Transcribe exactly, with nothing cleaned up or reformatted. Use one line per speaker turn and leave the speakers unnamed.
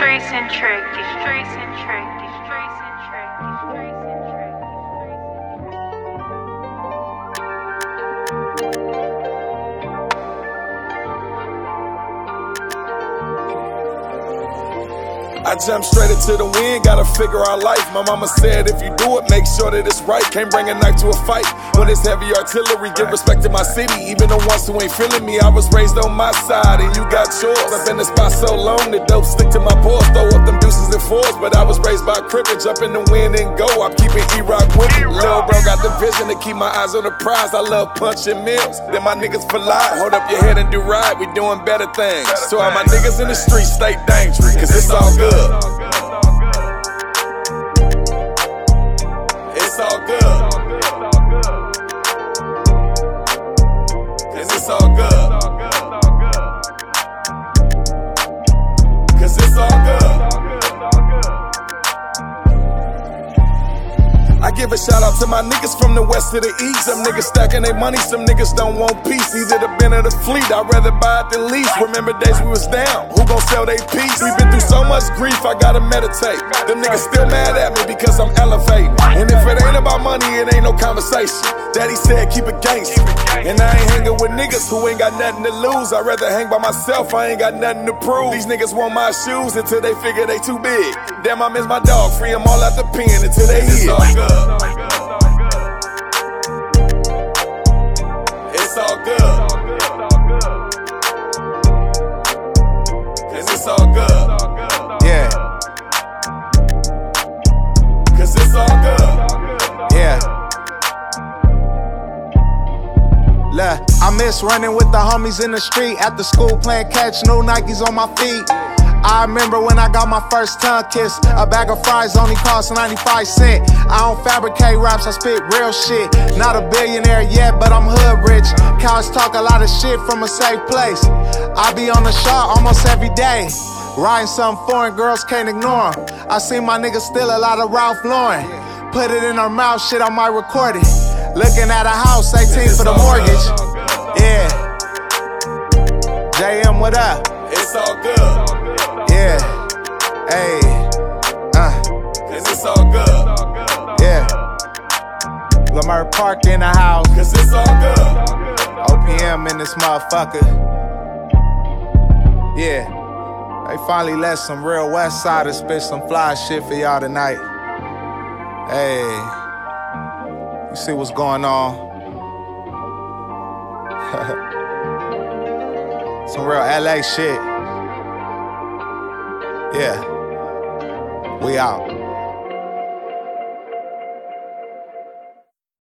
streets and trick, these streets and trick, these streets and trick, these streets and trick, these streets and trick.
I jump straight into the wind, gotta figure out life. My mama said if you do it, make sure that it's right. Can't bring a knife to a fight when it's heavy artillery. Give respect to my city, even the ones who ain't feeling me. I was raised on my side and you got yours. I've been in this spot so long, the dope stick to my pores. Throw up them deuces and fours, but I was raised by a crippin'. Jump in the wind and go, I'm keeping E-Rock with me. Lil' bro got the vision to keep my eyes on the prize. I love punching mills, then my niggas for life. Hold up your head and do right, we doing better things. So all my niggas in the streets stay dangerous, cause it's all good. It's all good. Cause it's all good. Cause it's all good. I give a shout out to my niggas from the west to the east. Some niggas stacking their money, some niggas don't want peace. Either the bin or the fleet, I'd rather buy it than lease. Remember days we was down, who gon' sell they piece? We been through so much grief, I gotta meditate. Them niggas still mad at me because I'm elevating. And if it ain't about money, it ain't no conversation. Daddy said keep it gangsta, and I ain't hanging with niggas who ain't got nothing to lose. I'd rather hang by myself, I ain't got nothing to prove. These niggas want my shoes until they figure they too big. Damn, I miss my dog, free them all out the pen until they hit. It's all good. It's all good. Cause it's all good.
Yeah.
Cause it's all good.
Yeah. Look, I miss running with the homies in the street. After school playing catch, no Nikes on my feet. I remember when I got my first tongue kiss. A bag of fries only cost ninety-five cents. I don't fabricate raps, I spit real shit. Not a billionaire yet, but I'm hood rich. Cows talk a lot of shit from a safe place. I be on the shot almost every day. Riding some foreign girls, can't ignore them. I see my niggas steal a lot of Ralph Lauren. Put it in her mouth, shit, I might record it. Looking at a house, eighteen for the mortgage. Yeah. J M, what up?
It's all good.
Yeah, hey, uh,
cause it's all good.
Yeah, Lamar Park in the house,
cause it's all good.
O P M in this motherfucker. Yeah, they finally let some real West Siders spit some fly shit for y'all tonight. Hey, you see what's going on? Some real L A shit. Yeah, we out.